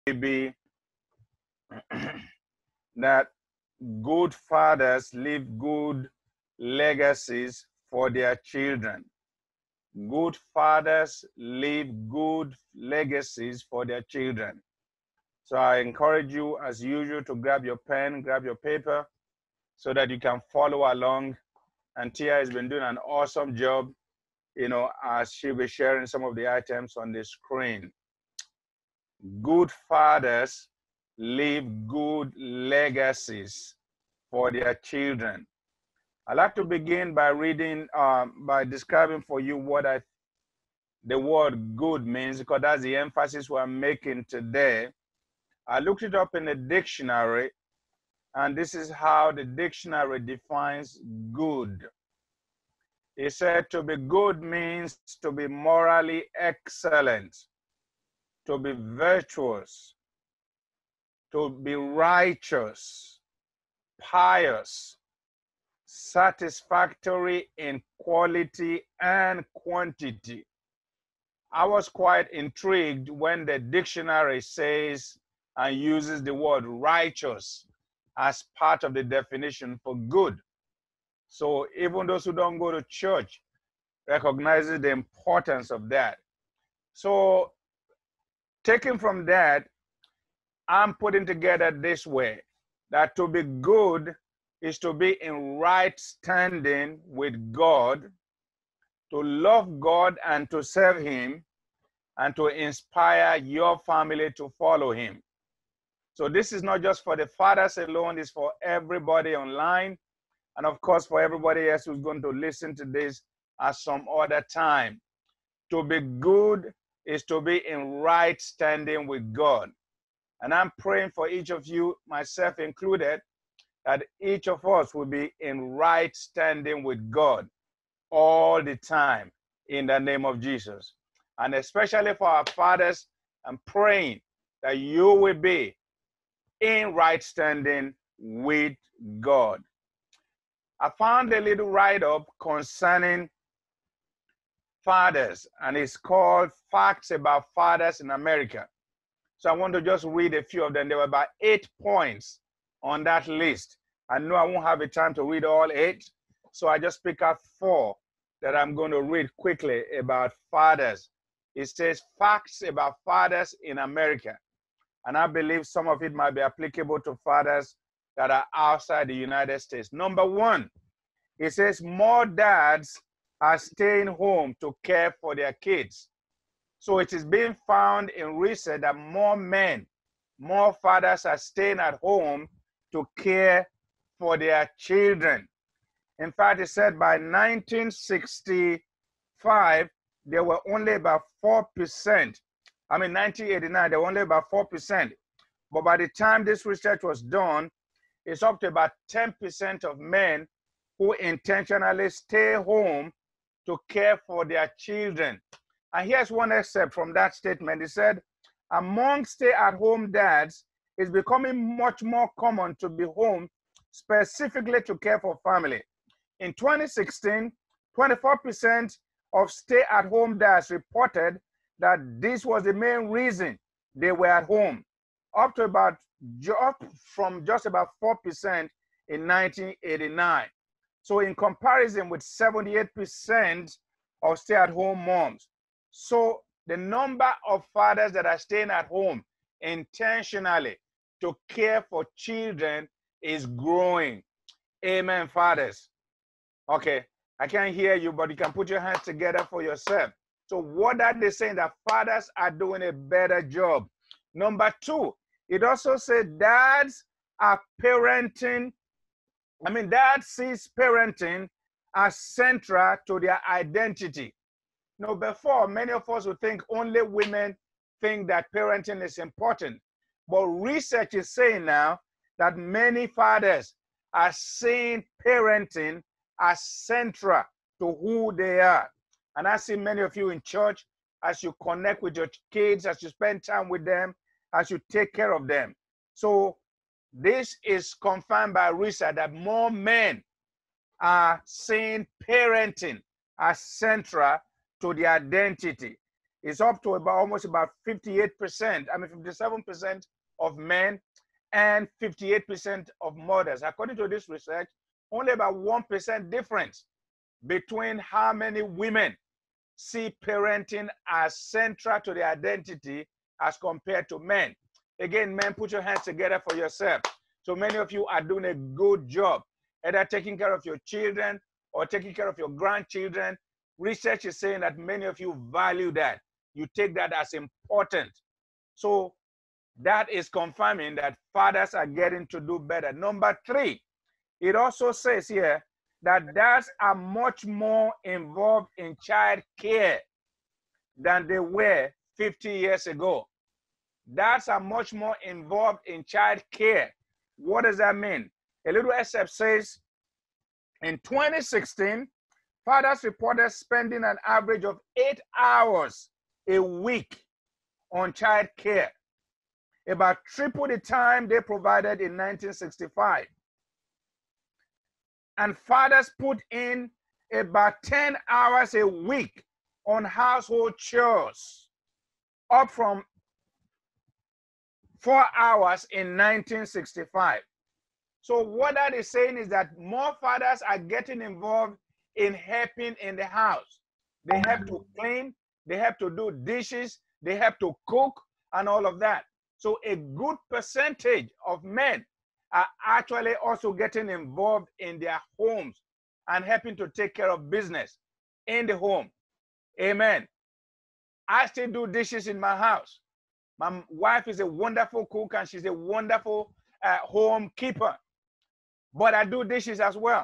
be that good fathers leave good legacies for their children. Good fathers leave good legacies for their children. So I encourage you, as usual, to grab your pen, grab your paper, so that you can follow along. And Tia has been doing an awesome job, as she'll be sharing some of the items on the screen. Good fathers leave good legacies for their children. I'd like to begin by reading, by describing for you what the word good means, because that's the emphasis we're making today. I looked it up in the dictionary, and this is how the dictionary defines good. It said to be good means to be morally excellent, to be virtuous, to be righteous, pious, satisfactory in quality and quantity. I was quite intrigued when the dictionary says and uses the word righteous as part of the definition for good. So even those who don't go to church recognizes the importance of that. So taken from that, I'm putting together this way, that to be good is to be in right standing with God, to love God and to serve Him, and to inspire your family to follow Him. So this is not just for the fathers alone, it's for everybody online, and of course for everybody else who's going to listen to this at some other time. To be good is to be in right standing with God. And I'm praying for each of you, myself included, that each of us will be in right standing with God all the time in the name of Jesus. And especially for our fathers, I'm praying that you will be in right standing with God. I found a little write-up concerning fathers, and it's called Facts About Fathers in America. So I want to just read a few of them. There were about 8 points on that list. I know I won't have the time to read all 8, so I just pick up 4 that I'm going to read quickly about fathers. It says Facts About Fathers in America. And I believe some of it might be applicable to fathers that are outside the United States. Number 1, it says more dads are staying home to care for their kids. So it is being found in research that more men, more fathers are staying at home to care for their children. In fact, it said by 1965, there were only about 4%. 1989, there were only about 4%. But by the time this research was done, it's up to about 10% of men who intentionally stay home to care for their children. And here's one excerpt from that statement. It said, among stay-at-home dads, it's becoming much more common to be home specifically to care for family. In 2016, 24% of stay-at-home dads reported that this was the main reason they were at home, up from just about 4% in 1989. So in comparison with 78% of stay-at-home moms. So the number of fathers that are staying at home intentionally to care for children is growing. Amen, fathers. Okay, I can't hear you, but you can put your hands together for yourself. So what are they saying? That fathers are doing a better job. Number 2, it also said dads are parenting. Dad sees parenting as central to their identity. Now, before, many of us would think only women think that parenting is important. But research is saying now that many fathers are seeing parenting as central to who they are. And I see many of you in church, as you connect with your kids, as you spend time with them, as you take care of them. So this is confirmed by research that more men are seeing parenting as central to their identity. It's up to about almost about 58%, 57% of men and 58% of mothers. According to this research, only about 1% difference between how many women see parenting as central to their identity as compared to men. Again, men, put your hands together for yourself. So many of you are doing a good job, either taking care of your children or taking care of your grandchildren. Research is saying that many of you value that. You take that as important. So that is confirming that fathers are getting to do better. Number 3, it also says here that dads are much more involved in child care than they were 50 years ago. Dads are much more involved in child care. What does that mean? A little excerpt says, in 2016, fathers reported spending an average of 8 hours a week on child care, about triple the time they provided in 1965. And fathers put in about 10 hours a week on household chores, up from 4 hours in 1965. So what that is saying is that more fathers are getting involved in helping in the house. They have to clean, they have to do dishes, they have to cook, and all of that. So a good percentage of men are actually also getting involved in their homes and helping to take care of business in the home. Amen. I still do dishes in my house. My wife is a wonderful cook and she's a wonderful home keeper. But I do dishes as well.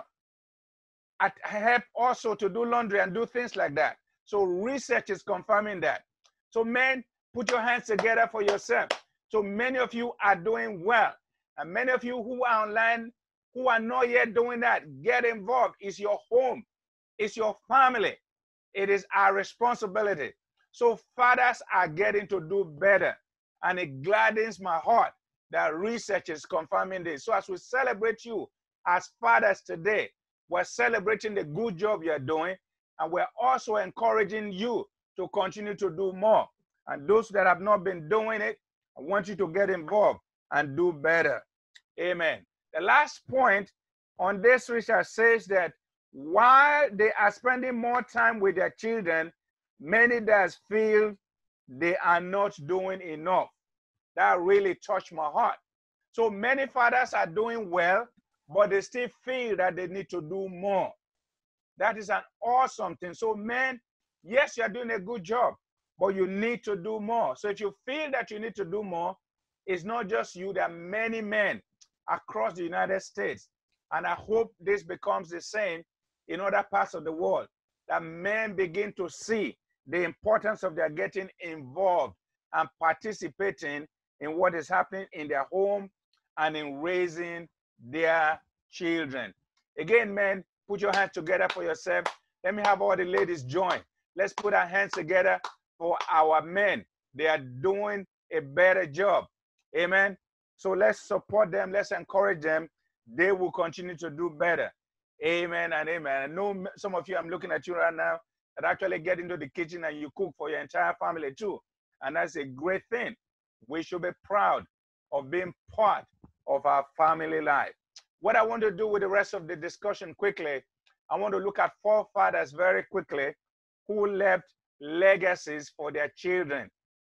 I help also to do laundry and do things like that. So research is confirming that. So men, put your hands together for yourself. So many of you are doing well. And many of you who are online, who are not yet doing that, get involved. It's your home. It's your family. It is our responsibility. So fathers are getting to do better. And it gladdens my heart that research is confirming this. So as we celebrate you as fathers today, we're celebrating the good job you're doing. And we're also encouraging you to continue to do more. And those that have not been doing it, I want you to get involved and do better. Amen. The last point on this research says that while they are spending more time with their children, many dads feel they are not doing enough. That really touched my heart. So many fathers are doing well, but they still feel that they need to do more. That is an awesome thing. So men, yes, you're doing a good job, but you need to do more. So if you feel that you need to do more, it's not just you, there are many men across the United States. And I hope this becomes the same in other parts of the world, that men begin to see the importance of their getting involved and participating in what is happening in their home and in raising their children. Again, men, put your hands together for yourself. Let me have all the ladies join. Let's put our hands together for our men. They are doing a better job. Amen. So let's support them. Let's encourage them. They will continue to do better. Amen and amen. I know some of you, I'm looking at you right now, that actually get into the kitchen and you cook for your entire family too. And that's a great thing. We should be proud of being part of our family life. What I want to do with the rest of the discussion quickly, I want to look at 4 fathers very quickly who left legacies for their children.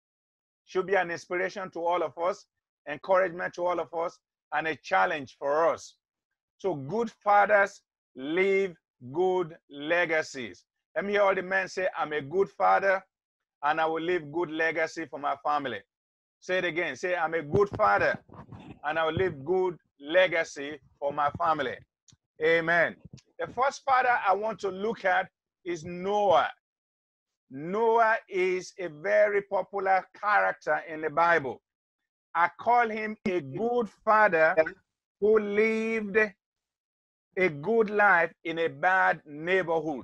Should be an inspiration to all of us, encouragement to all of us, and a challenge for us. So good fathers leave good legacies. Let me hear all the men say, I'm a good father and I will leave good legacy for my family. Say it again. Say, I'm a good father and I will leave good legacy for my family. Amen. The first father I want to look at is Noah. Noah is a very popular character in the Bible. I call him a good father who lived a good life in a bad neighborhood.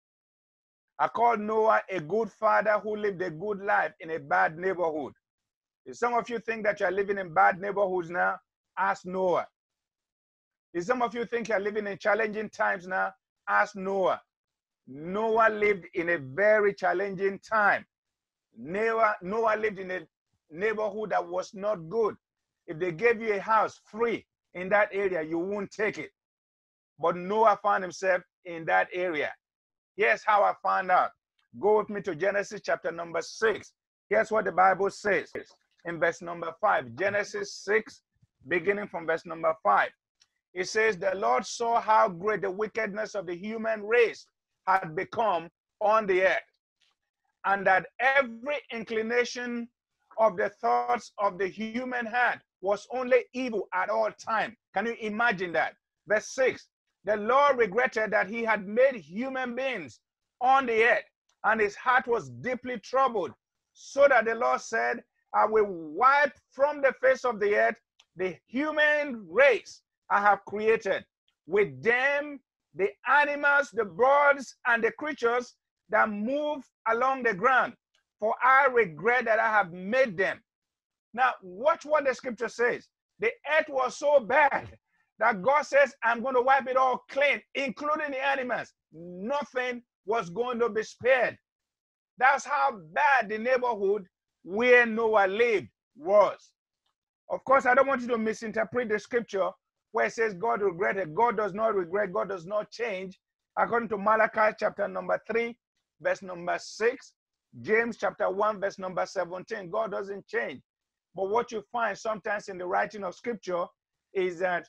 I call Noah a good father who lived a good life in a bad neighborhood. If some of you think that you're living in bad neighborhoods now, ask Noah. If some of you think you're living in challenging times now, ask Noah. Noah lived in a very challenging time. Noah lived in a neighborhood that was not good. If they gave you a house free in that area, you won't take it. But Noah found himself in that area. Here's how I found out. Go with me to Genesis chapter number 6. Here's what the Bible says in verse number 5. Genesis 6, beginning from verse number 5. It says, the Lord saw how great the wickedness of the human race had become on the earth, and that every inclination of the thoughts of the human heart was only evil at all time. Can you imagine that? Verse 6, the Lord regretted that he had made human beings on the earth, and his heart was deeply troubled, so that the Lord said, I will wipe from the face of the earth the human race I have created, with them the animals, the birds, and the creatures that move along the ground, for I regret that I have made them. Now, watch what the scripture says. The earth was so bad that God says, I'm going to wipe it all clean, including the animals. Nothing was going to be spared. That's how bad the neighborhood where Noah lived was. Of course, I don't want you to misinterpret the scripture where it says God regretted. God does not regret. God does not change. According to Malachi chapter number 3, verse number 6, James chapter 1, verse number 17, God doesn't change. But what you find sometimes in the writing of scripture is that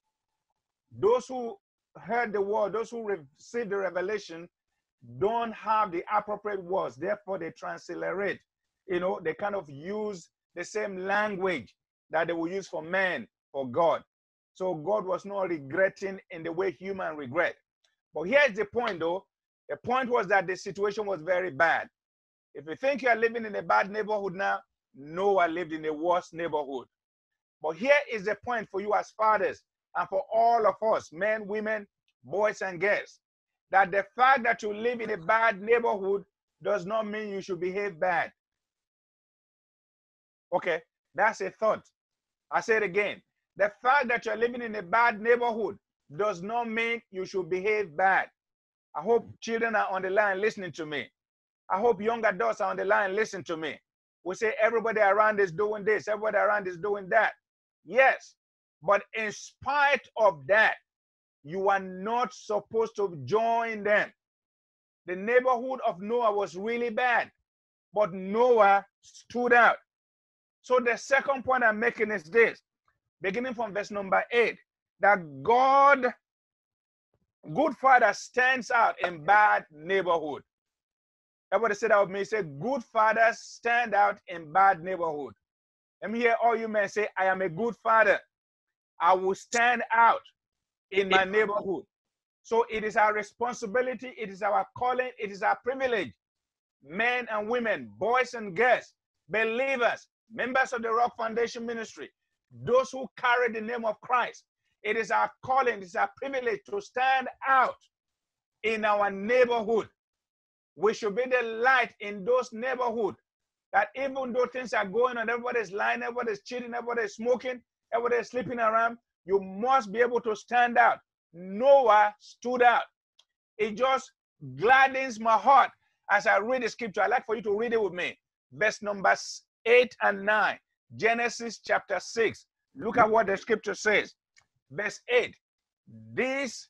those who heard the word, those who received the revelation, don't have the appropriate words. Therefore, they transliterate. You know, they kind of use the same language that they will use for man, for God. So God was not regretting in the way human regret. But here's the point, though. The point was that the situation was very bad. If you think you are living in a bad neighborhood now, Noah lived in a worse neighborhood. But here is the point for you as fathers and for all of us, men, women, boys, and girls, that the fact that you live in a bad neighborhood does not mean you should behave bad. Okay, that's a thought. I say it again. The fact that you're living in a bad neighborhood does not mean you should behave bad. I hope children are on the line listening to me. I hope young adults are on the line listening to me. We say everybody around is doing this, everybody around is doing that. Yes, but in spite of that, you are not supposed to join them. The neighborhood of Noah was really bad, but Noah stood out. So the second point I'm making is this, beginning from verse number 8, that God, good father, stands out in bad neighborhood. Everybody say that with me. Say, good fathers stand out in bad neighborhood. Let me hear all you men say, I am a good father. I will stand out in my neighborhood. So it is our responsibility, it is our calling, it is our privilege. Men and women, boys and girls, believers, members of the Rock Foundation Ministry, those who carry the name of Christ, it is our calling, it is our privilege to stand out in our neighborhood. We should be the light in those neighborhoods, that even though things are going on, everybody's lying, everybody's cheating, everybody's smoking, everybody's sleeping around, you must be able to stand out. Noah stood out. It just gladdens my heart as I read the scripture. I'd like for you to read it with me. Verse numbers 8 and 9, Genesis chapter 6. Look at what the scripture says. Verse 8, this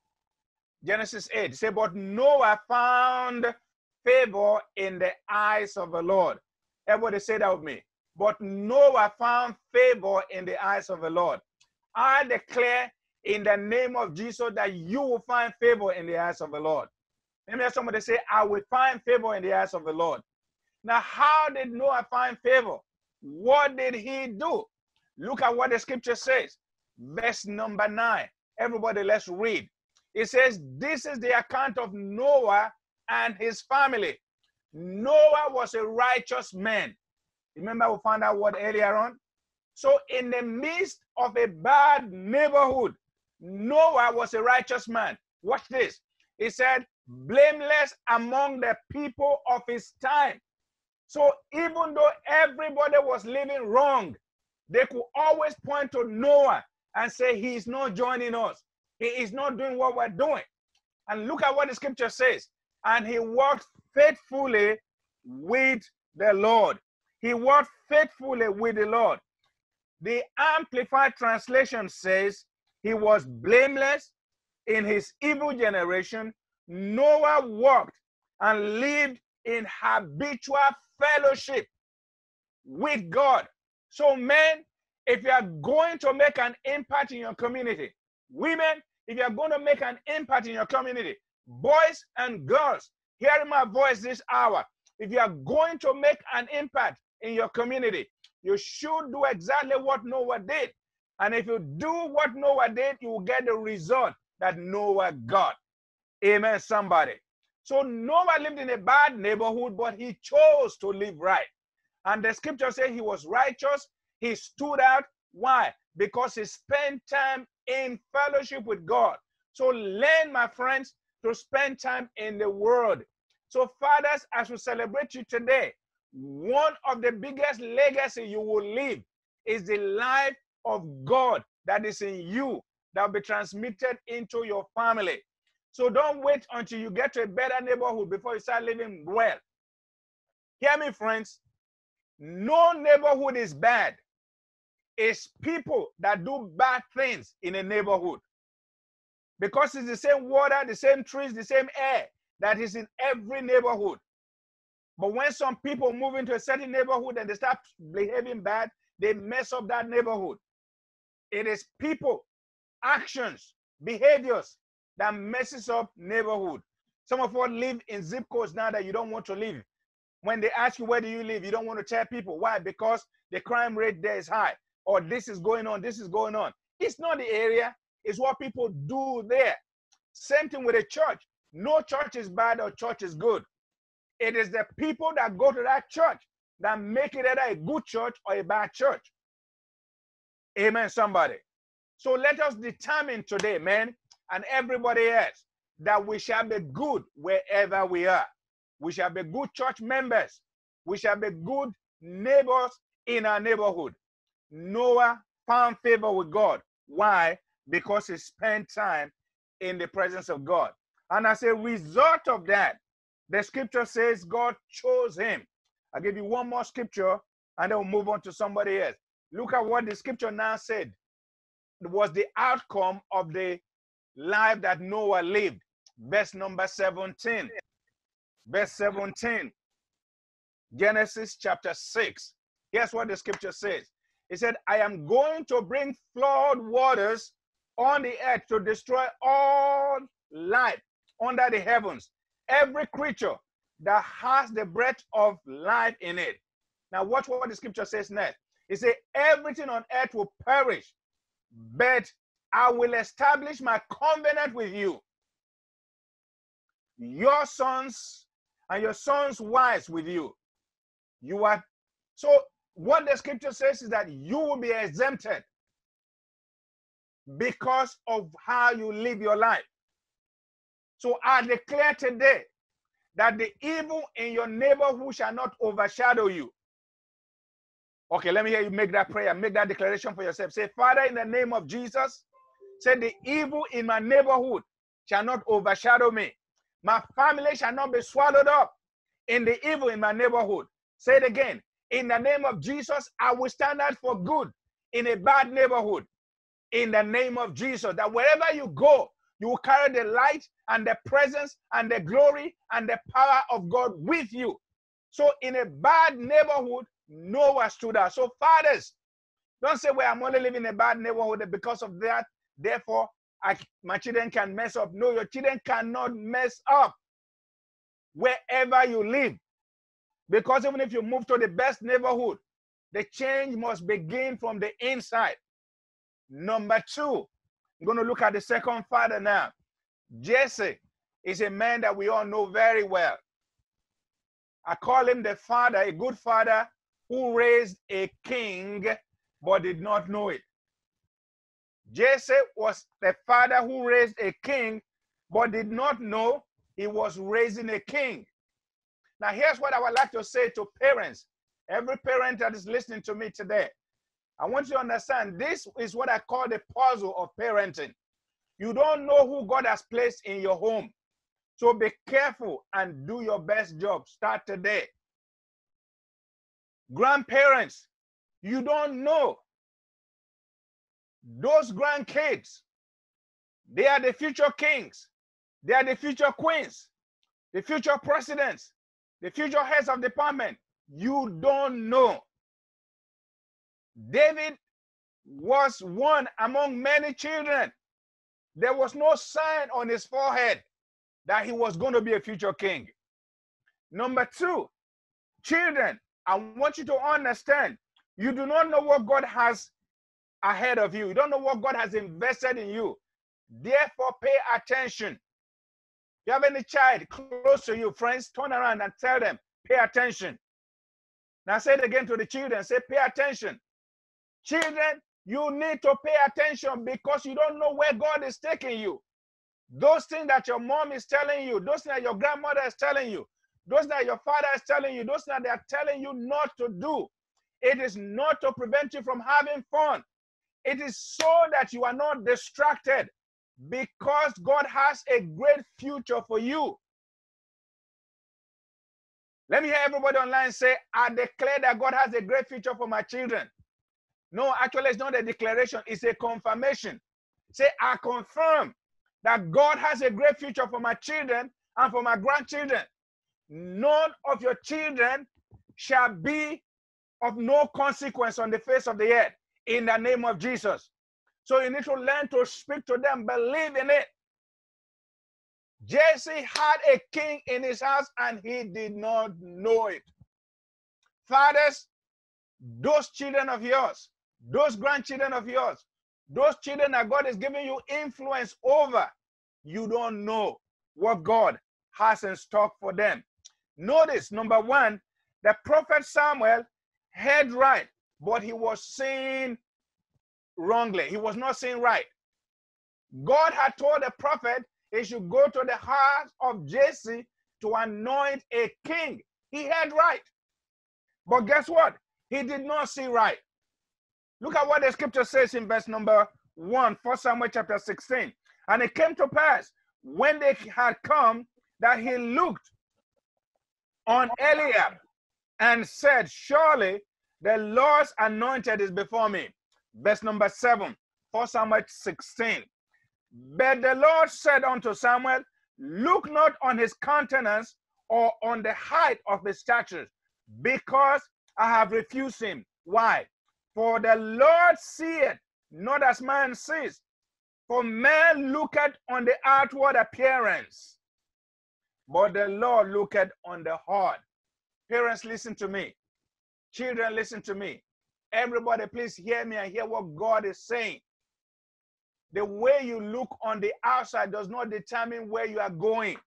Genesis 8, say, but Noah found favor in the eyes of the Lord. Everybody say that with me. But Noah found favor in the eyes of the Lord. I declare in the name of Jesus that you will find favor in the eyes of the Lord. Let me hear somebody say, I will find favor in the eyes of the Lord. Now, how did Noah find favor? What did he do? Look at what the scripture says. Verse number 9. Everybody, let's read. It says, this is the account of Noah and his family. Noah was a righteous man. Remember we found out what earlier on? So in the midst of a bad neighborhood, Noah was a righteous man. Watch this. He said, blameless among the people of his time. So even though everybody was living wrong, they could always point to Noah and say, he is not joining us. He is not doing what we're doing. And look at what the scripture says. And he worked faithfully with the Lord. He walked faithfully with the Lord. The Amplified Translation says he was blameless in his evil generation. Noah walked and lived in habitual fellowship with God. So men, if you are going to make an impact in your community, women, if you are going to make an impact in your community, boys and girls, hearing my voice this hour, if you are going to make an impact in your community, you should do exactly what Noah did. And if you do what Noah did, you will get the result that Noah got. Amen, somebody. So Noah lived in a bad neighborhood, but he chose to live right. And the scripture says he was righteous. He stood out. Why? Because he spent time in fellowship with God. So learn, my friends, to spend time in the Word. So fathers, as we celebrate you today, one of the biggest legacy you will leave is the life of God that is in you, that will be transmitted into your family. So don't wait until you get to a better neighborhood before you start living well. Hear me, friends. No neighborhood is bad. It's people that do bad things in a neighborhood. Because it's the same water, the same trees, the same air that is in every neighborhood. But when some people move into a certain neighborhood and they start behaving bad, they mess up that neighborhood. It is people, actions, behaviors that messes up neighborhood. Some of us live in zip codes now that you don't want to live. When they ask you where do you live, you don't want to tell people. Why? Because the crime rate there is high. Or this is going on, this is going on. It's not the area, it's what people do there. Same thing with a church. No church is bad or church is good. It is the people that go to that church that make it either a good church or a bad church. Amen, somebody. So let us determine today, man, and everybody else, that we shall be good wherever we are. We shall be good church members. We shall be good neighbors in our neighborhood. Noah found favor with God. Why? Because he spent time in the presence of God. And as a result of that, the scripture says God chose him. I'll give you one more scripture and then we'll move on to somebody else. Look at what the scripture now said. It was the outcome of the life that Noah lived. Verse number 17. Verse 17. Genesis chapter 6. Here's what the scripture says. It said, I am going to bring flood waters on the earth to destroy all life under the heavens. Every creature that has the breath of life in it. Now watch what the scripture says next. It says, everything on earth will perish, but I will establish my covenant with you. Your sons and your sons' wives with you. You are, so what the scripture says is that you will be exempted because of how you live your life. So I declare today that the evil in your neighborhood shall not overshadow you. Okay, let me hear you make that prayer, make that declaration for yourself. Say, Father, in the name of Jesus, say the evil in my neighborhood shall not overshadow me. My family shall not be swallowed up in the evil in my neighborhood. Say it again. In the name of Jesus, I will stand out for good in a bad neighborhood. In the name of Jesus, that wherever you go, you will carry the light and the presence and the glory and the power of God with you. So in a bad neighborhood, Noah stood out. So fathers, don't say, well, I'm only living in a bad neighborhood because of that. Therefore, my children can mess up. No, your children cannot mess up wherever you live. Because even if you move to the best neighborhood, the change must begin from the inside. Number two, I'm going to look at the second father now. Jesse is a man that we all know very well. I call him the father, a good father who raised a king but did not know it. Jesse was the father who raised a king but did not know he was raising a king. Now here's what I would like to say to parents. Every parent that is listening to me today, I want you to understand this is what I call the puzzle of parenting. You don't know who God has placed in your home. So be careful and do your best job. Start today. Grandparents, you don't know. Those grandkids, they are the future kings. They are the future queens, the future presidents, the future heads of department. You don't know. David was one among many children. There was no sign on his forehead that he was going to be a future king. Number two, children, I want you to understand, you do not know what God has ahead of you. You don't know what God has invested in you. Therefore, pay attention. If you have any child close to you, friends, turn around and tell them, pay attention. Now say it again to the children, say, pay attention. Children, you need to pay attention because you don't know where God is taking you. Those things that your mom is telling you, those things that your grandmother is telling you, those that your father is telling you, those that they are telling you not to do, it is not to prevent you from having fun. It is so that you are not distracted, because God has a great future for you. Let me hear everybody online say, I declare that God has a great future for my children. No, actually, it's not a declaration, it's a confirmation. Say, I confirm that God has a great future for my children and for my grandchildren. None of your children shall be of no consequence on the face of the earth, in the name of Jesus. So you need to learn to speak to them, believe in it. Jesse had a king in his house and he did not know it. Fathers, those children of yours, those grandchildren of yours, those children that God is giving you influence over, you don't know what God has in stock for them. Notice, number one, the prophet Samuel heard right, but he was seeing wrongly. He was not seeing right. God had told the prophet he should go to the house of Jesse to anoint a king. He heard right. But guess what? He did not see right. Look at what the scripture says in verse number 1, 1 Samuel chapter 16. And it came to pass, when they had come, that he looked on Eliab and said, surely the Lord's anointed is before me. Verse number 7, 1 Samuel 16. But the Lord said unto Samuel, look not on his countenance or on the height of his stature, because I have refused him. Why? For the Lord seeth not as man sees. For man looketh on the outward appearance, but the Lord looketh on the heart. Parents, listen to me. Children, listen to me. Everybody, please hear me and hear what God is saying. The way you look on the outside does not determine where you are going.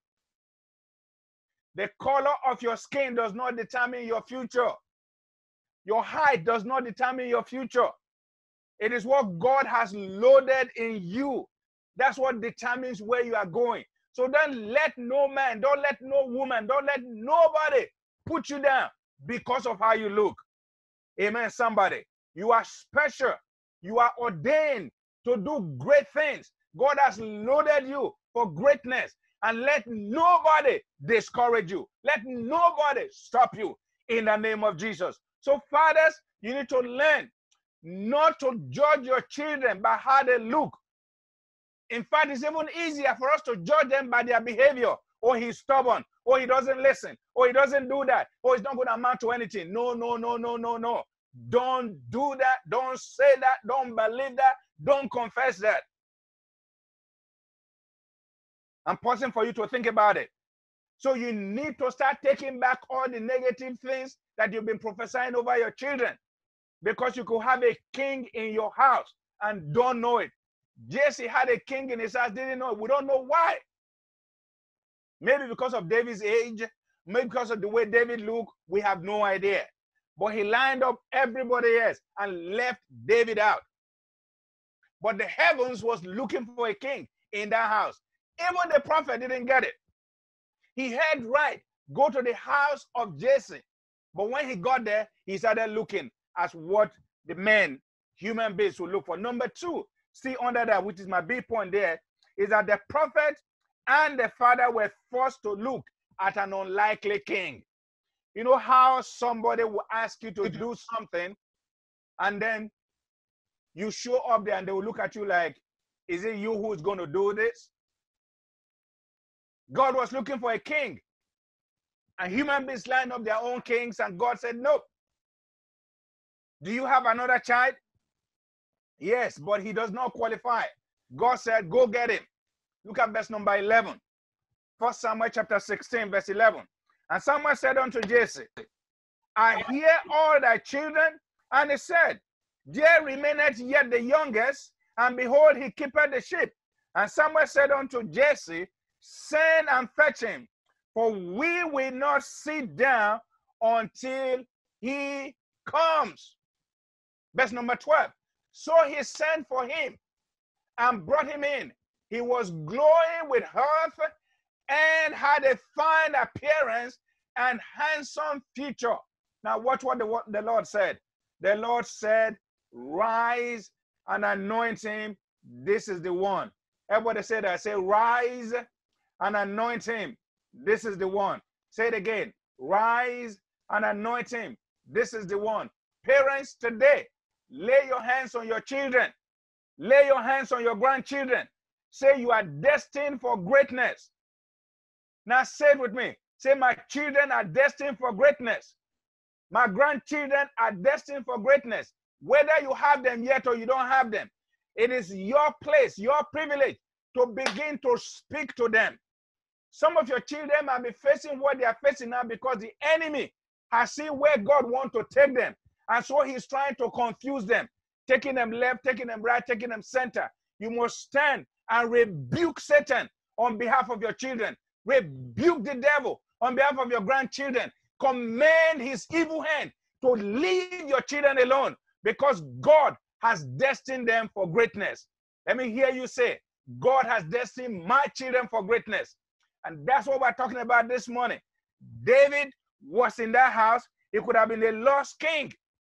The color of your skin does not determine your future. Your height does not determine your future. It is what God has loaded in you. That's what determines where you are going. So don't let no man, don't let no woman, don't let nobody put you down because of how you look. Amen, somebody. You are special. You are ordained to do great things. God has loaded you for greatness. And let nobody discourage you. Let nobody stop you in the name of Jesus. So fathers, you need to learn not to judge your children by how they look. In fact, it's even easier for us to judge them by their behavior. Or he's stubborn, or he doesn't listen, or he doesn't do that, or he's not going to amount to anything. No, no, no, no, no, no. Don't do that. Don't say that. Don't believe that. Don't confess that. I'm pausing for you to think about it. So you need to start taking back all the negative things that you've been prophesying over your children, because you could have a king in your house and don't know it. Jesse had a king in his house, didn't know it. We don't know why. Maybe because of David's age, maybe because of the way David looked, we have no idea. But he lined up everybody else and left David out. But the heavens was looking for a king in that house. Even the prophet didn't get it. He heard right, go to the house of Jesse. But when he got there, he started looking at what the men, human beings, would look for. Number two, see under that, which is my big point there, is that the prophet and the father were forced to look at an unlikely king. You know how somebody will ask you to do something and then you show up there and they will look at you like, is it you who's going to do this? God was looking for a king. And human beings lined up their own kings and God said, nope. Do you have another child? Yes, but he does not qualify. God said, go get him. Look at verse number 11. 1 Samuel chapter 16, verse 11. And Samuel said unto Jesse, I hear all thy children. And he said, there remaineth yet the youngest, and behold, he keepeth the sheep. And Samuel said unto Jesse, send and fetch him, for we will not sit down until he comes. Verse number 12. So he sent for him and brought him in. He was glowing with health and had a fine appearance and handsome feature. Now watch what the Lord said. The Lord said, rise and anoint him. This is the one. Everybody say that. Say, rise and anoint him. This is the one. Say it again. Rise and anoint him. This is the one. Parents, today, lay your hands on your children. Lay your hands on your grandchildren. Say you are destined for greatness. Now say it with me. Say, my children are destined for greatness. My grandchildren are destined for greatness. Whether you have them yet or you don't have them, it is your place, your privilege to begin to speak to them. Some of your children might be facing what they are facing now because the enemy has seen where God wants to take them. And so he's trying to confuse them, taking them left, taking them right, taking them center. You must stand and rebuke Satan on behalf of your children. Rebuke the devil on behalf of your grandchildren. Command his evil hand to leave your children alone because God has destined them for greatness. Let me hear you say, God has destined my children for greatness. And that's what we're talking about this morning. David was in that house. He could have been a lost king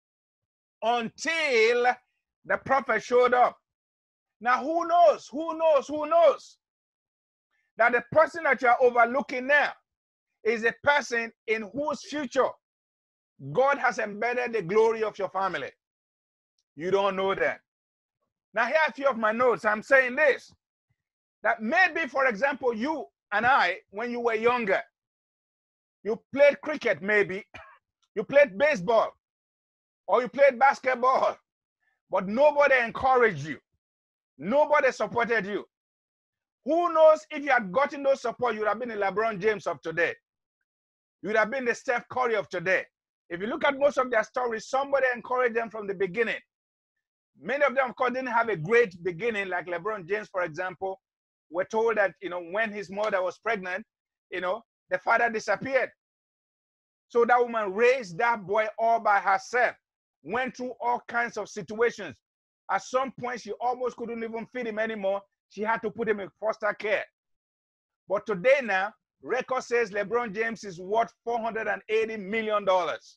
until the prophet showed up. Now, who knows? Who knows? Who knows? That the person that you are overlooking now is a person in whose future God has embedded the glory of your family. You don't know that. Now, here are a few of my notes. I'm saying this, that maybe, for example, you and I, when you were younger, you played cricket maybe, you played baseball, or you played basketball, but nobody encouraged you. Nobody supported you. Who knows if you had gotten those support, you would have been the LeBron James of today. You would have been the Steph Curry of today. If you look at most of their stories, somebody encouraged them from the beginning. Many of them, of course, didn't have a great beginning, like LeBron James, for example. We're told that, when his mother was pregnant, the father disappeared. So that woman raised that boy all by herself, went through all kinds of situations. At some point, she almost couldn't even feed him anymore. She had to put him in foster care. But today now, record says LeBron James is worth $480 million.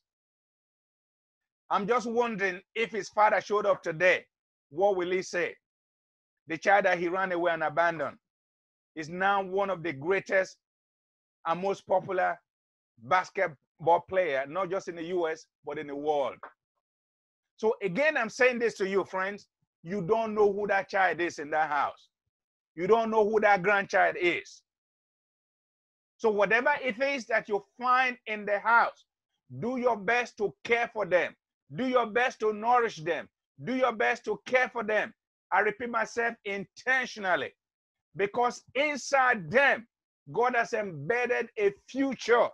I'm just wondering if his father showed up today, what will he say? The child that he ran away and abandoned is now one of the greatest and most popular basketball player, not just in the US, but in the world. So again, I'm saying this to you, friends. You don't know who that child is in that house. You don't know who that grandchild is. So whatever it is that you find in the house, do your best to care for them. Do your best to nourish them. Do your best to care for them. I repeat myself, intentionally. Because inside them, God has embedded a future.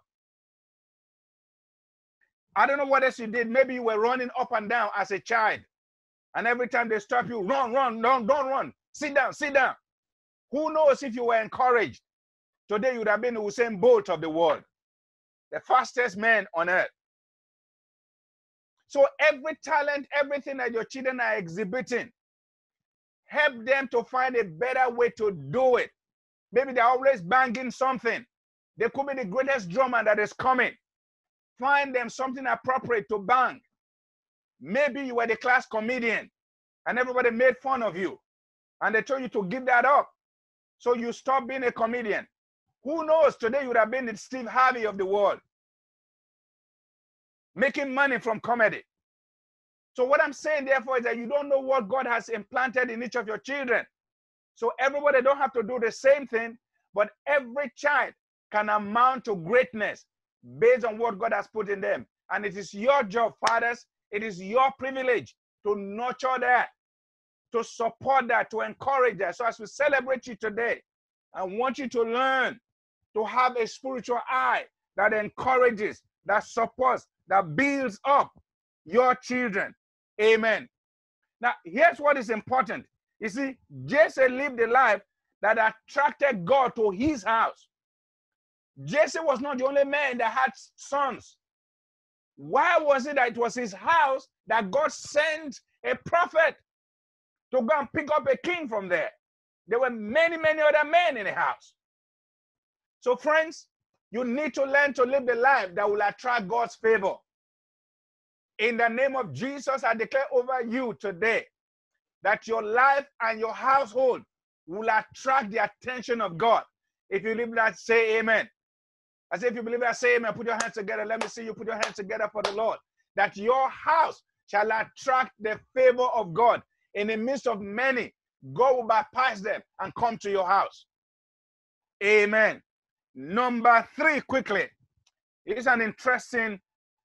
I don't know what else you did. Maybe you were running up and down as a child. And every time they stop you, run, don't run. Sit down, sit down. Who knows if you were encouraged? Today you would have been the Usain Bolt of the world, the fastest man on earth. So every talent, everything that your children are exhibiting, help them to find a better way to do it. Maybe they're always banging something. They could be the greatest drummer that is coming. Find them something appropriate to bang. Maybe you were the class comedian and everybody made fun of you and they told you to give that up. So you stop being a comedian. Who knows, today you would have been the Steve Harvey of the world. making money from comedy. So what I'm saying, therefore, is that you don't know what God has implanted in each of your children. So everybody don't have to do the same thing, but every child can amount to greatness based on what God has put in them. And it is your job, fathers, it is your privilege to nurture that, to support that, to encourage that. So as we celebrate you today, I want you to learn to have a spiritual eye that encourages, that supports, that builds up your children. Amen. Now, here's what is important. You see, Jesse lived a life that attracted God to his house. Jesse was not the only man that had sons. Why was it that it was his house that God sent a prophet to go and pick up a king from there? There were many, many other men in the house. So, friends, you need to learn to live the life that will attract God's favor. In the name of Jesus, I declare over you today that your life and your household will attract the attention of God. If you believe that, say amen. I say, if you believe that, say amen. Put your hands together. Let me see you put your hands together for the Lord. That your house shall attract the favor of God. In the midst of many, God will bypass them and come to your house. Amen. Number 3, quickly. It's an interesting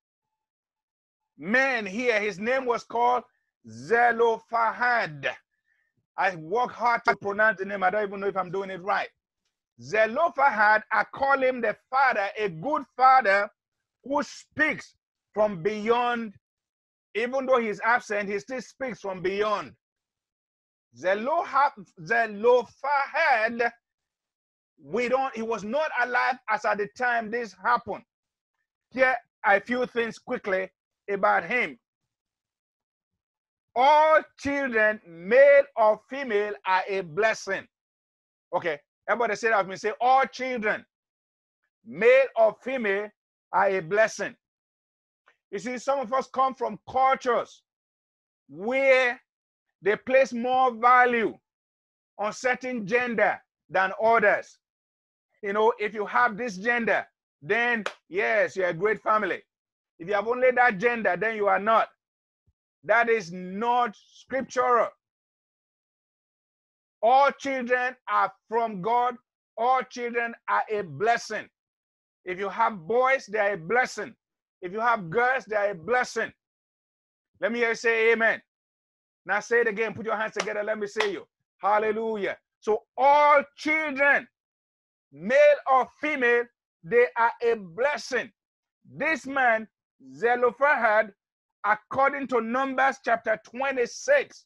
man here. His name was called Zelophehad. I work hard to pronounce the name. I don't even know if I'm doing it right. Zelophehad, I call him the father, a good father who speaks from beyond. Even though he's absent, he still speaks from beyond. Zelophehad, he was not alive as at the time this happened. Here are a few things quickly about him. All children, male or female, are a blessing. Okay, everybody say that with me. Say, all children, male or female, are a blessing. You see, some of us come from cultures where they place more value on certain gender than others. You know, if you have this gender, then yes, you're a great family. If you have only that gender, then you are not. That is not scriptural. All children are from God. All children are a blessing. If you have boys, they are a blessing. If you have girls, they are a blessing. Let me hear you say amen. Now say it again. Put your hands together. Let me see you. Hallelujah. So all children, male or female, they are a blessing. This man, Zelophehad, according to Numbers chapter 26,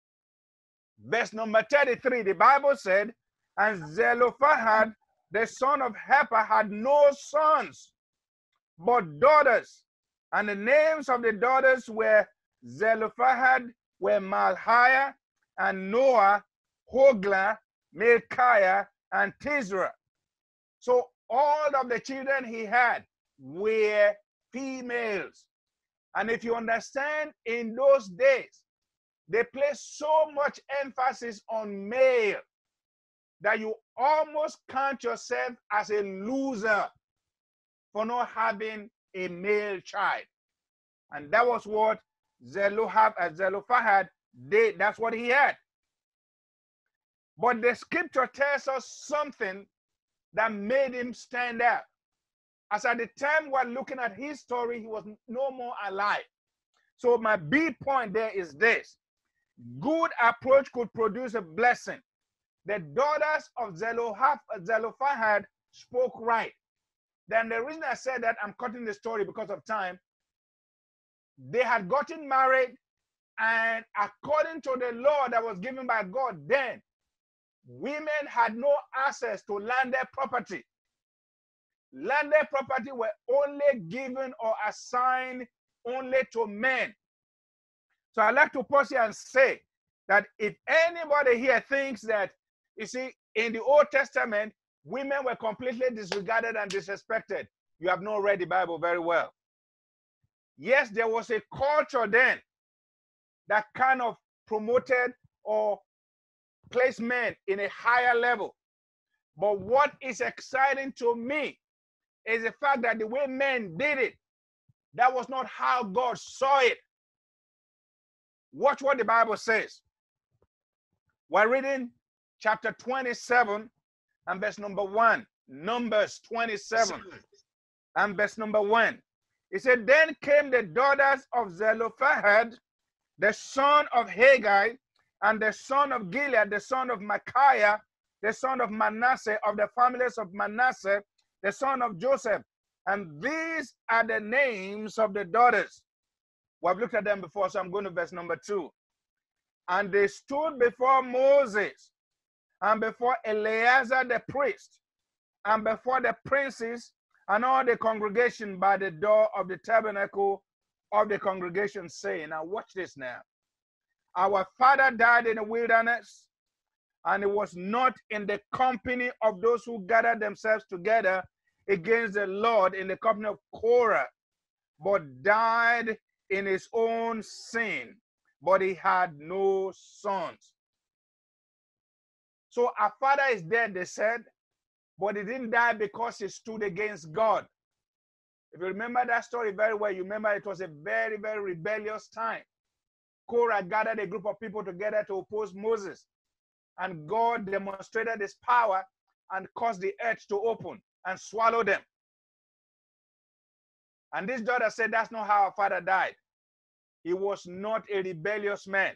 verse number 33, the Bible said, and Zelophehad, the son of Hepher, had no sons, but daughters. And the names of the daughters were Zelophehad, were Malchiah, and Noah, Hoglah, Milkiah, and Tisra. So all of the children he had were females. And if you understand, in those days, they placed so much emphasis on male that you almost count yourself as a loser for not having a male child. And that was what Zelophehad did. That's what he had. But the scripture tells us something that made him stand out. As at the time we're looking at his story, he was no more alive. So my big point there is this. Good approach could produce a blessing. The daughters of Zelophehad spoke right. Then the reason I said that, I'm cutting the story because of time. They had gotten married, and according to the law that was given by God then, women had no access to landed property. Landed property were only given or assigned only to men. So I'd like to pause here and say that if anybody here thinks that, you see, in the Old Testament, women were completely disregarded and disrespected, you have not read the Bible very well. Yes, there was a culture then that kind of promoted or placed men in a higher level. But what is exciting to me is the fact that the way men did it, That was not how God saw it. Watch what the Bible says. We're reading chapter 27 and verse number 1. Numbers 27 and verse number 1. It said, then came the daughters of Zelophehad, the son of Haggai, and the son of Gilead, the son of Micaiah, the son of Manasseh, of the families of Manasseh, the son of Joseph. And these are the names of the daughters. We've looked at them before, so I'm going to verse number 2. And they stood before Moses, and before Eleazar the priest, and before the princes, and all the congregation by the door of the tabernacle of the congregation, saying, now watch this now. Our father died in the wilderness, and it was not in the company of those who gathered themselves together against the Lord in the company of Korah, but died in his own sin, but he had no sons. So our father is dead, they said, but he didn't die because he stood against God. If you remember that story very well, you remember it was a very, very rebellious time. Korah gathered a group of people together to oppose Moses, and God demonstrated his power and caused the earth to open and swallow them. And this daughter said, that's not how our father died. He was not a rebellious man.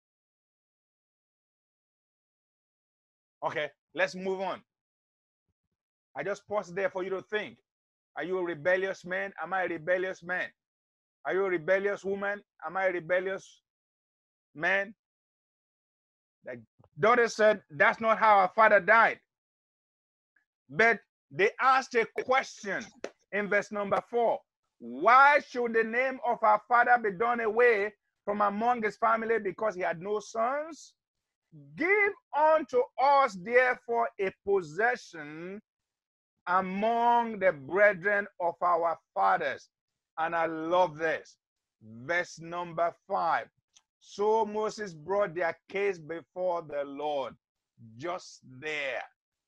Okay, let's move on. I just paused there for you to think. Are you a rebellious man? Am I a rebellious man? Are you a rebellious woman? Am I a rebellious man? The daughter said, that's not how our father died. But they asked a question in verse number 4. Why should the name of our father be done away from among his family because he had no sons? Give unto us therefore a possession among the brethren of our fathers. And I love this. Verse number 5. So Moses brought their case before the Lord. Just there.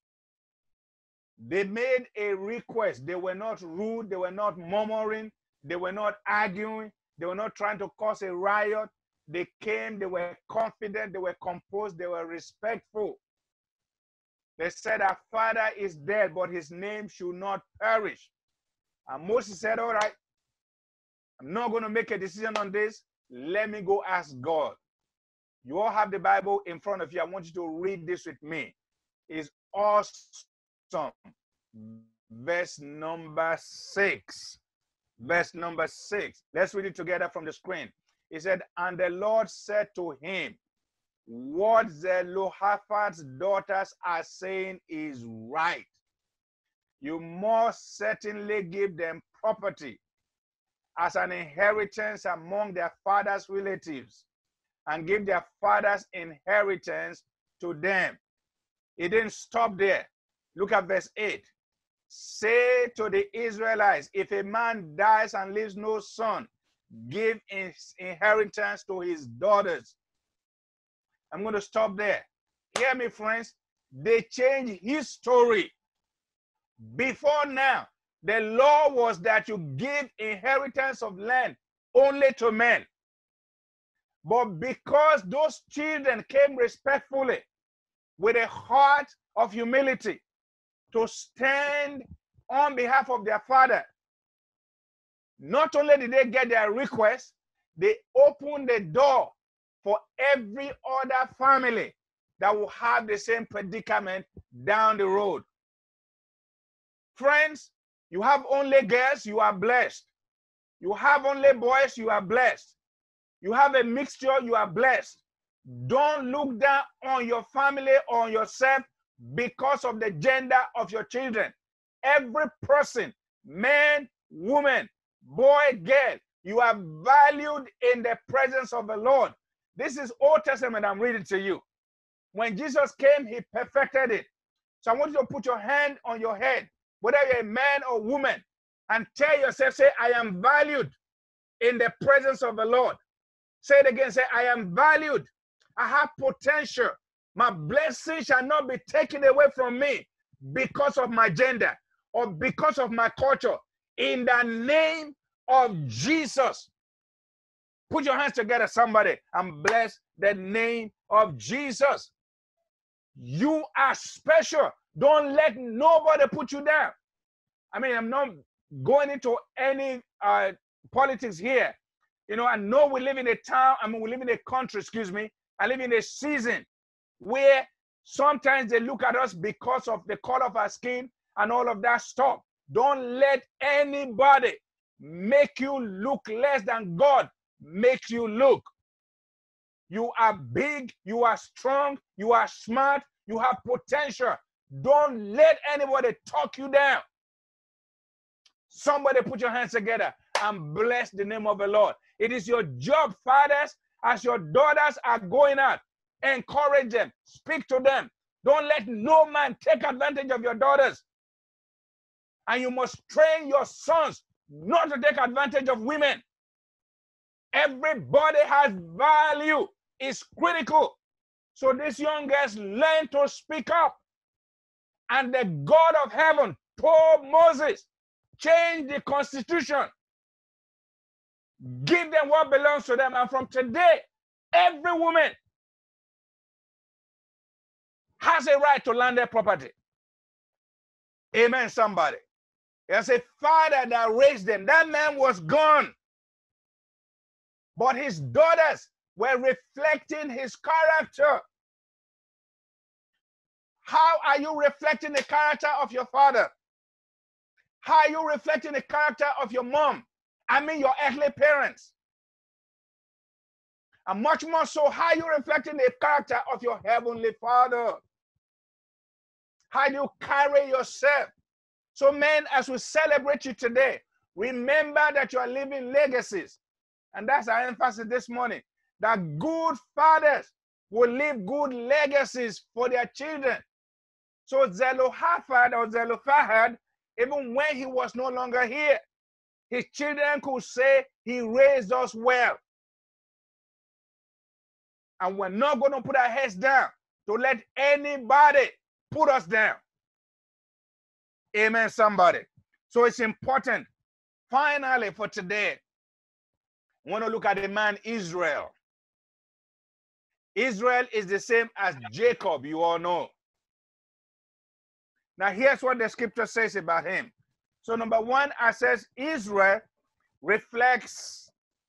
They made a request. They were not rude. They were not murmuring. They were not arguing. They were not trying to cause a riot. They came. They were confident. They were composed. They were respectful. They said, our father is dead, but his name should not perish. And Moses said, all right, I'm not going to make a decision on this. Let me go ask God. You all have the Bible in front of you. I want you to read this with me. It's awesome. Verse number 6. Verse number 6. Let's read it together from the screen. He said, and the Lord said to him, what Zelophehad's daughters are saying is right. You must certainly give them property as an inheritance among their father's relatives, and give their father's inheritance to them. It didn't stop there. Look at verse 8. Say to the Israelites, if a man dies and leaves no son, give his inheritance to his daughters. I'm going to stop there. Hear me, friends. They changed history. Before now, the law was that you give inheritance of land only to men. But because those children came respectfully with a heart of humility to stand on behalf of their father, not only did they get their request, they opened the door for every other family that will have the same predicament down the road. Friends, you have only girls, you are blessed. You have only boys, you are blessed. You have a mixture, you are blessed. Don't look down on your family or on yourself because of the gender of your children. Every person, man, woman, boy, girl, you are valued in the presence of the Lord. This is Old Testament I'm reading to you. When Jesus came, he perfected it. So I want you to put your hand on your head, whether you're a man or woman, and tell yourself, say, I am valued in the presence of the Lord. Say it again, say, I am valued. I have potential. My blessing shall not be taken away from me because of my gender or because of my culture. In the name of Jesus. Put your hands together, somebody, and bless the name of Jesus. You are special. Don't let nobody put you down. I mean, I'm not going into any politics here. You know, I know we live in a town, we live in a country, excuse me. I live in a season where sometimes they look at us because of the color of our skin and all of that stuff. Don't let anybody make you look less than God makes you look. You are big, you are strong, you are smart, you have potential. Don't let anybody talk you down. Somebody put your hands together and bless the name of the Lord. It is your job, fathers, as your daughters are going out, encourage them, speak to them. Don't let no man take advantage of your daughters. And you must train your sons not to take advantage of women. Everybody has value. It's critical. So these young girls learn to speak up. And the God of heaven told Moses, change the constitution. Give them what belongs to them. And from today, every woman has a right to landed property. Amen, somebody. There's a father that raised them. That man was gone. But his daughters were reflecting his character. How are you reflecting the character of your father? How are you reflecting the character of your mom? I mean your earthly parents. And much more so, how are you reflecting the character of your heavenly Father? How do you carry yourself? So men, as we celebrate you today, remember that you are leaving legacies. And that's our emphasis this morning. That good fathers will leave good legacies for their children. So Zelophehad or Zelophehad, even when he was no longer here, his children could say he raised us well. And we're not going to put our heads down to let anybody put us down. Amen, somebody. So it's important. Finally, for today, I want to look at the man Israel. Israel is the same as Jacob, you all know. Now, here's what the scripture says about him. So, number one, it says Israel reflects.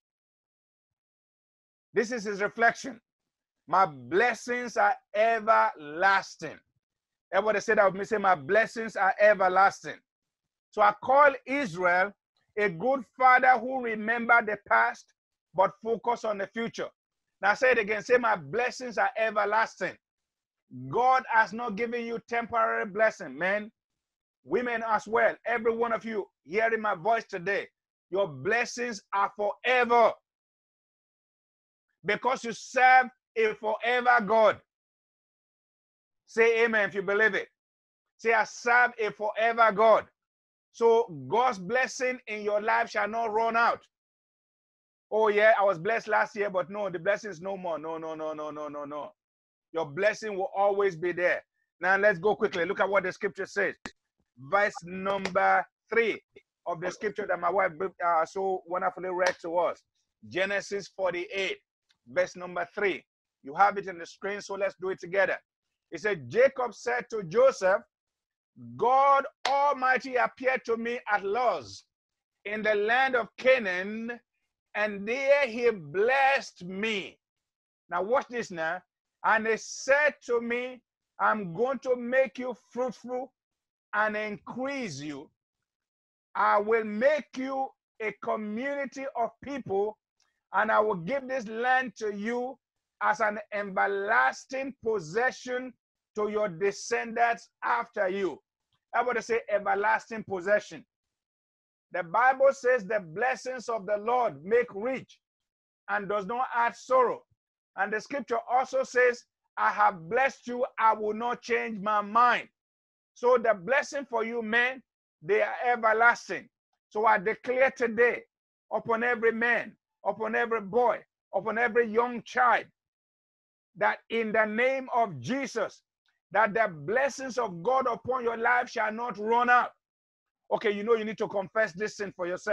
This is his reflection. My blessings are everlasting. Everybody say that with me, say, my blessings are everlasting. So I call Israel a good father who remembered the past, but focus on the future. Now say it again, say, my blessings are everlasting. God has not given you temporary blessing, men, women as well. Every one of you hearing my voice today, your blessings are forever. Because you serve a forever God. Say amen if you believe it. Say, I serve a forever God. So God's blessing in your life shall not run out. Oh yeah, I was blessed last year, but no, the blessing is no more. No, no, no, no, no, no, no. Your blessing will always be there. Now let's go quickly. Look at what the scripture says. Verse number 3 of the scripture that my wife so wonderfully read to us. Genesis 48, verse number 3. You have it in the screen, so let's do it together. It said, Jacob said to Joseph, God Almighty appeared to me at Luz in the land of Canaan, and there he blessed me. Now watch this now. And he said to me, I'm going to make you fruitful and increase you. I will make you a community of people, and I will give this land to you as an everlasting possession to your descendants after you. I want to say everlasting possession. The Bible says the blessings of the Lord make rich and does not add sorrow. And the scripture also says, I have blessed you, I will not change my mind. So the blessing for you men, they are everlasting. So I declare today upon every man, upon every boy, upon every young child, that in the name of Jesus, that the blessings of God upon your life shall not run out. Okay, you know you need to confess this sin for yourself.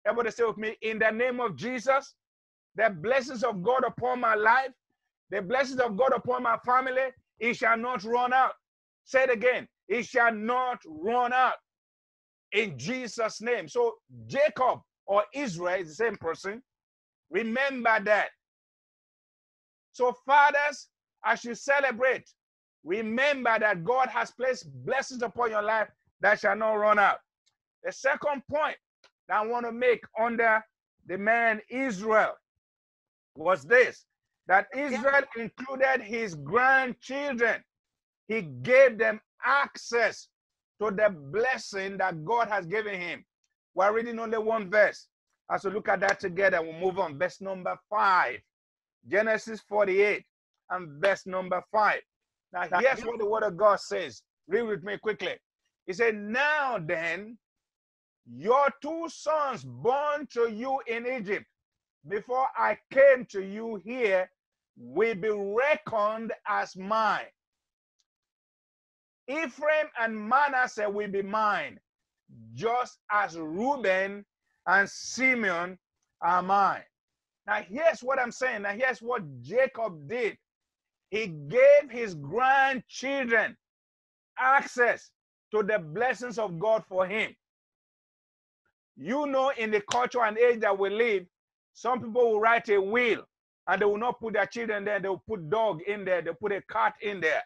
Everybody say with me, in the name of Jesus, the blessings of God upon my life, the blessings of God upon my family, it shall not run out. Say it again. It shall not run out. In Jesus' name. So Jacob or Israel is the same person. Remember that. So fathers, as you celebrate, remember that God has placed blessings upon your life that shall not run out. The second point that I want to make under the man Israel was this, that Israel included his grandchildren. He gave them access to the blessing that God has given him. We're reading only one verse. As we look at that together, we'll move on. Verse number 5. Genesis 48 and verse number 5. Now, here's what the word of God says. Read with me quickly. He said, now then, your 2 sons born to you in Egypt, before I came to you here, will be reckoned as mine. Ephraim and Manasseh will be mine, just as Reuben and Simeon are mine. Now, here's what I'm saying. Now, here's what Jacob did. He gave his grandchildren access to the blessings of God for him. You know, in the culture and age that we live, some people will write a will and they will not put their children there. They will put dog in there. They put a cat in there.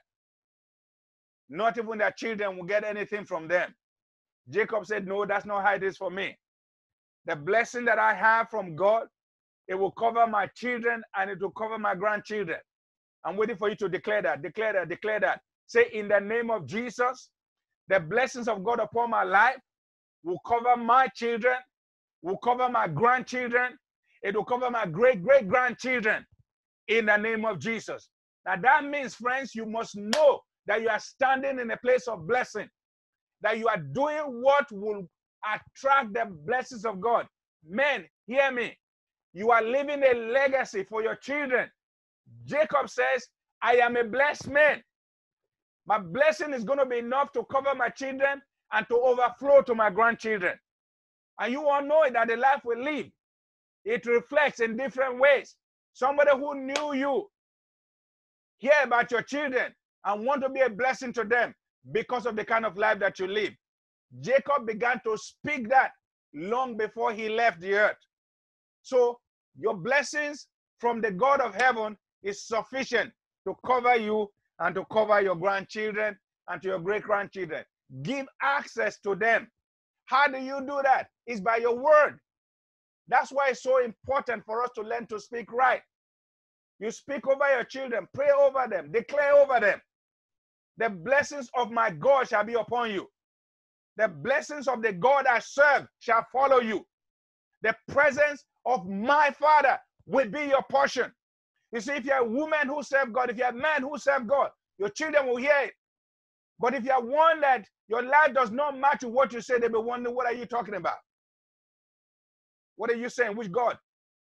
Not even their children will get anything from them. Jacob said, no, that's not how it is for me. The blessing that I have from God, it will cover my children and it will cover my grandchildren. I'm waiting for you to declare that, declare that, declare that. Say, in the name of Jesus, the blessings of God upon my life will cover my children, will cover my grandchildren, it will cover my great-great-grandchildren in the name of Jesus. Now that means, friends, you must know that you are standing in a place of blessing, that you are doing what will attract the blessings of God. Men, hear me. You are leaving a legacy for your children. Jacob says, I am a blessed man. My blessing is going to be enough to cover my children and to overflow to my grandchildren. And you all know that the life we live, it reflects in different ways. Somebody who knew you hear about your children and want to be a blessing to them because of the kind of life that you live. Jacob began to speak that long before he left the earth. So your blessings from the God of heaven is sufficient to cover you and to cover your grandchildren and to your great-grandchildren. Give access to them. How do you do that? It's by your word. That's why it's so important for us to learn to speak right. You speak over your children, pray over them, declare over them. The blessings of my God shall be upon you. The blessings of the God I serve shall follow you. The presence of my Father will be your portion. You see, if you're a woman who serves God, if you're a man who serves God, your children will hear it. But if you're one that your life does not match with what you say, they'll be wondering, what are you talking about? What are you saying? Which God?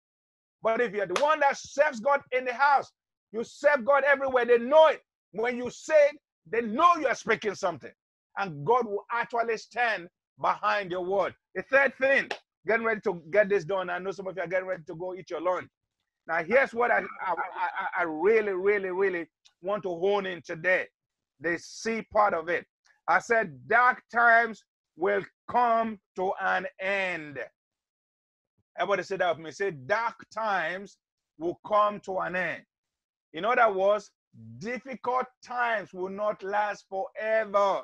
But if you're the one that serves God in the house, you serve God everywhere, they know it. When you say it, they know you are speaking something. And God will actually stand behind your word. The third thing, getting ready to get this done. I know some of you are getting ready to go eat your lunch. Now, here's what I really, really, really want to hone in today. The C part of it. I said, dark times will come to an end. Everybody say that with me. Say, dark times will come to an end. In other words, difficult times will not last forever.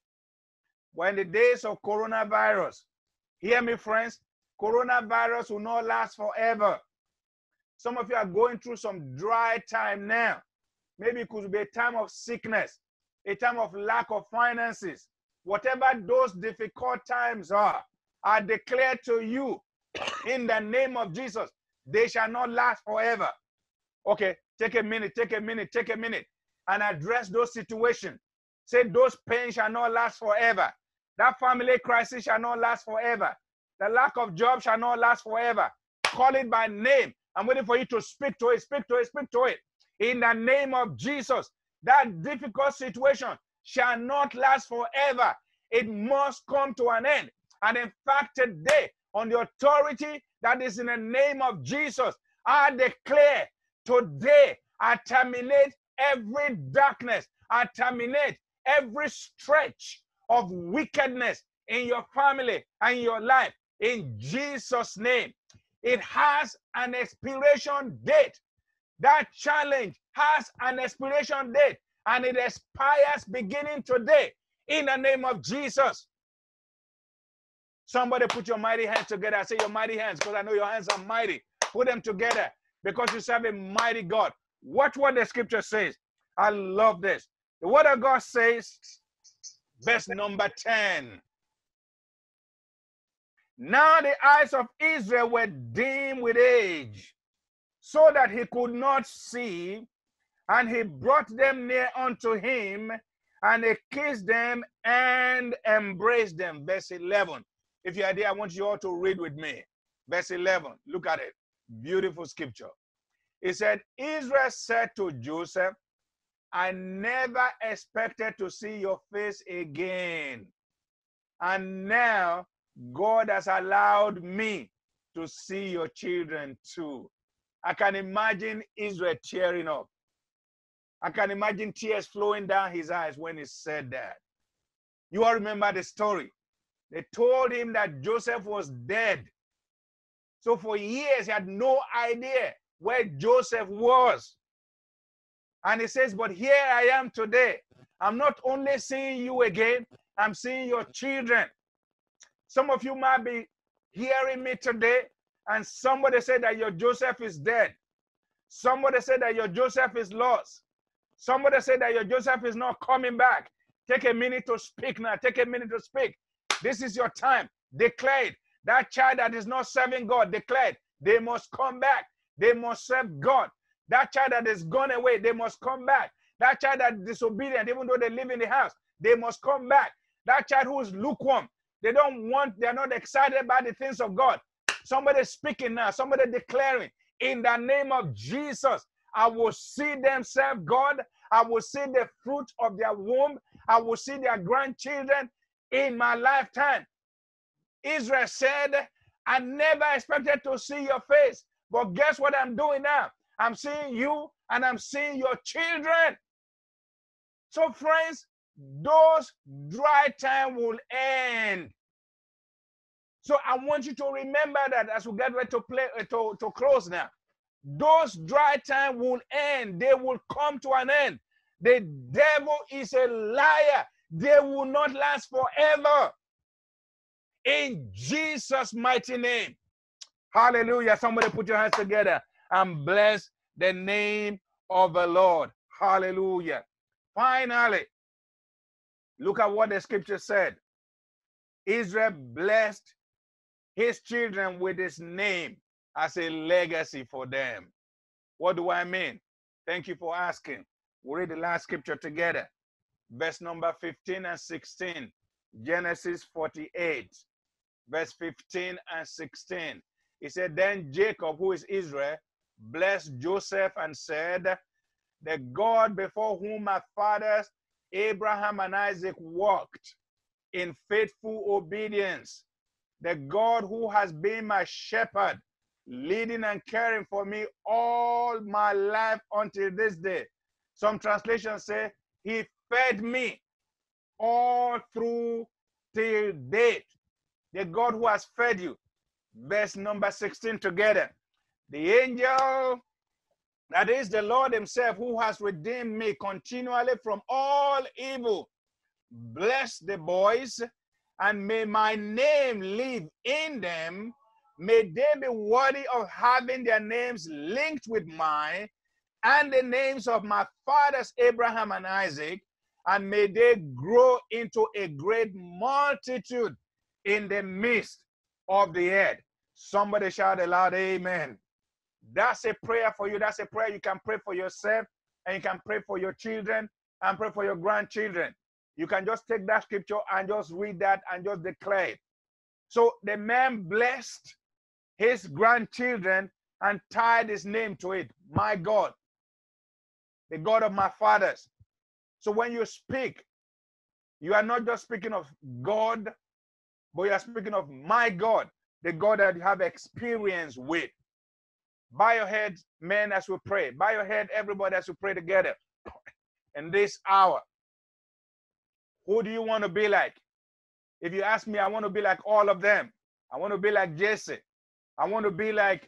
When the days of coronavirus, hear me, friends, coronavirus will not last forever. Some of you are going through some dry time now. Maybe it could be a time of sickness, a time of lack of finances. Whatever those difficult times are, I declare to you, in the name of Jesus, they shall not last forever. Okay, take a minute, and address those situations. Say those pains shall not last forever. That family crisis shall not last forever. The lack of job shall not last forever. Call it by name. I'm waiting for you to speak to it, speak to it, speak to it. In the name of Jesus, that difficult situation shall not last forever. It must come to an end. And in fact, today, on the authority that is in the name of Jesus, I declare today, I terminate every darkness. I terminate every stretch of wickedness in your family and your life in Jesus' name. It has an expiration date. That challenge has an expiration date, and it expires beginning today in the name of Jesus. Somebody put your mighty hands together. I say your mighty hands because I know your hands are mighty. Put them together because you serve a mighty God. Watch what the scripture says. I love this. The word of God says, verse number 10. Now the eyes of Israel were dim with age, so that he could not see, and he brought them near unto him, and he kissed them and embraced them. Verse 11. If you're there, I want you all to read with me. Verse 11. Look at it. Beautiful scripture. It said, Israel said to Joseph, I never expected to see your face again. And now God has allowed me to see your children too. I can imagine Israel tearing up. I can imagine tears flowing down his eyes when he said that. You all remember the story. They told him that Joseph was dead. So for years, he had no idea where Joseph was. And he says, but here I am today. I'm not only seeing you again, I'm seeing your children. Some of you might be hearing me today, and somebody said that your Joseph is dead. Somebody said that your Joseph is lost. Somebody said that your Joseph is not coming back. Take a minute to speak now. Take a minute to speak. This is your time. Declare it. That child that is not serving God, declare it. They must come back. They must serve God. That child that is gone away, they must come back. That child that is disobedient, even though they live in the house, they must come back. That child who is lukewarm, they're not excited about the things of God. Somebody speaking now, somebody declaring, in the name of Jesus, I will see them serve God. I will see the fruit of their womb. I will see their grandchildren in my lifetime. Israel said, I never expected to see your face. But guess what I'm doing now? I'm seeing you and I'm seeing your children. So friends, those dry time will end. So I want you to remember that as we get ready to close now. Those dry time will end. They will come to an end. The devil is a liar. They will not last forever. In Jesus' mighty name. Hallelujah. Somebody put your hands together and bless the name of the Lord. Hallelujah. Finally, look at what the scripture said. Israel blessed his children with his name as a legacy for them. What do I mean? Thank you for asking. We'll read the last scripture together. Verse number 15 and 16. Genesis 48. Verse 15 and 16. He said, then Jacob, who is Israel, blessed Joseph and said, the God before whom my fathers Abraham and Isaac walked in faithful obedience, the God who has been my shepherd, leading and caring for me all my life until this day. Some translations say, he fed me all through till date. The God who has fed you. Verse number 16 together. The angel, that is the Lord himself, who has redeemed me continually from all evil. Bless the boys, and may my name live in them. May they be worthy of having their names linked with mine and the names of my fathers Abraham and Isaac, and may they grow into a great multitude in the midst of the earth. Somebody shout aloud, amen. That's a prayer for you. That's a prayer you can pray for yourself, and you can pray for your children and pray for your grandchildren. You can just take that scripture and just read that and just declare it. So the man blessed his grandchildren and tied his name to it. My God, the God of my fathers. So when you speak, you are not just speaking of God, but you are speaking of my God. the God that you have experience with. Bow your head, men, as we pray. Bow your head, everybody, as we pray together. In this hour, who do you want to be like? If you ask me, I want to be like all of them. I want to be like Jesse. I want to be like,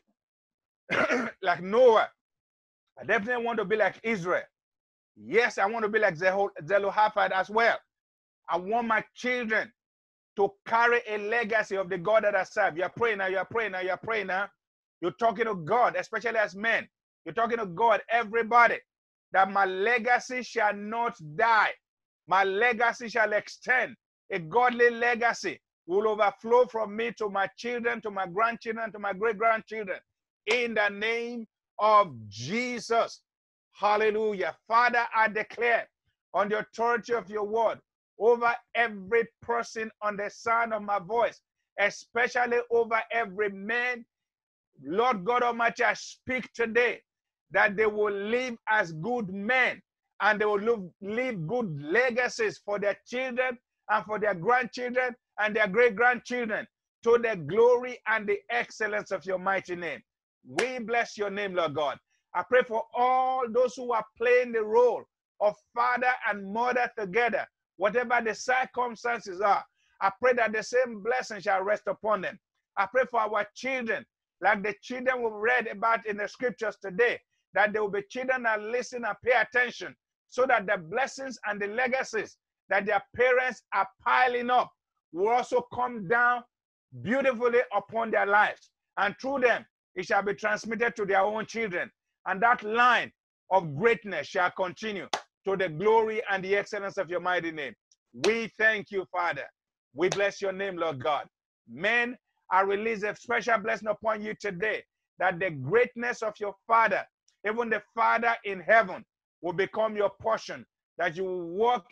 like Noah. I definitely want to be like Israel. Yes, I want to be like Zelophehad as well. I want my children to carry a legacy of the God that I serve. You're praying now, you're praying now, you're praying now. You're talking to God, especially as men. You're talking to God, everybody, that my legacy shall not die. My legacy shall extend. A godly legacy will overflow from me to my children, to my grandchildren, to my great-grandchildren. In the name of Jesus. Hallelujah. Father, I declare on the authority of your word over every person on the sound of my voice, especially over every man. Lord God Almighty, I speak today that they will live as good men and they will leave good legacies for their children and for their grandchildren and their great-grandchildren, to the glory and the excellence of your mighty name. We bless your name, Lord God. I pray for all those who are playing the role of father and mother together, whatever the circumstances are. I pray that the same blessing shall rest upon them. I pray for our children, like the children we read about in the scriptures today, that there will be children that listen and pay attention, so that the blessings and the legacies that their parents are piling up will also come down beautifully upon their lives. And through them, it shall be transmitted to their own children. And that line of greatness shall continue to the glory and the excellence of your mighty name. We thank you, Father. We bless your name, Lord God. Men, I release a special blessing upon you today, that the greatness of your Father, even the Father in heaven, will become your portion, that you will walk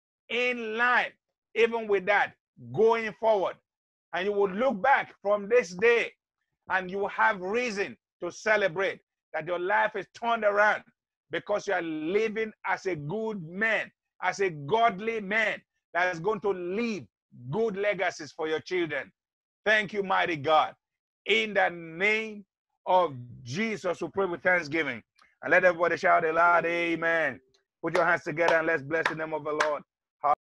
in line, even with that, going forward. And you will look back from this day and you will have reason to celebrate that your life is turned around, because you are living as a good man, as a godly man that is going to leave good legacies for your children. Thank you, mighty God. In the name of Jesus, we pray with thanksgiving. And let everybody shout aloud, amen. Put your hands together and let's bless the name of the Lord.